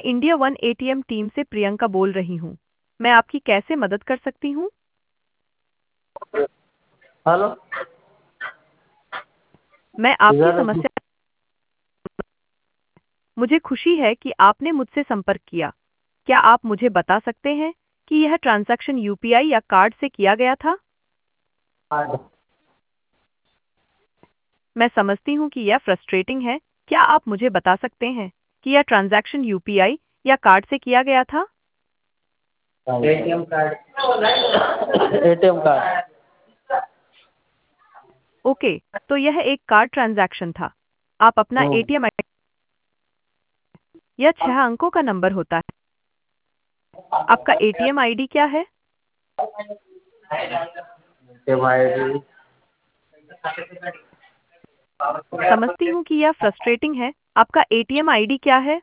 India one ATM team से प्रियंका बोल रही हूँ। मैं आपकी कैसे मदद कर सकती हूँ? हेलो। मैं आपकी इधर समस्या मुझे खुशी है कि आपने मुझसे संपर्क किया। क्या आप मुझे बता सकते हैं कि यह ट्रांजैक्शन यूपीआई या कार्ड से किया गया था? मैं समझती हूँ कि यह फ्रस्ट्रेटिंग है। क्या आप मुझे बता सकते हैं कि यह ट्रांजैक्शन यूपीआई या कार्ड से किया गया था? ATM card. ATM card. Okay, तो यह एक कार्ड ट्रांजैक्शन था। आप अपना एटीएम यह 6 अंकों का नंबर होता है। आपका एटीएम आईडी क्या है? ATM ID. समझती हूँ कि यह फ्रस्ट्रेटिंग है। आपका एटीएम आईडी क्या है?